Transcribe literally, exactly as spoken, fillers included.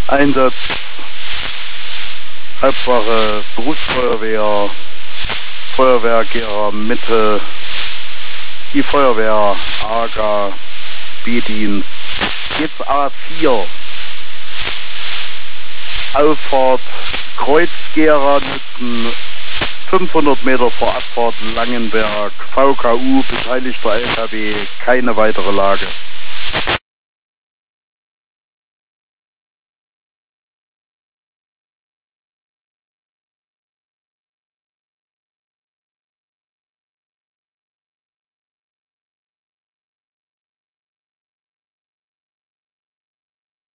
Einsatz, Halbwache, Berufsfeuerwehr, Feuerwehr Gera Mitte, die Feuerwehr, AGA, B-Dienst, jetzt A vier, Auffahrt, Kreuz Gera Nützen, fünfhundert Meter vor Abfahrt Langenberg, V K U, beteiligter L K W, keine weitere Lage.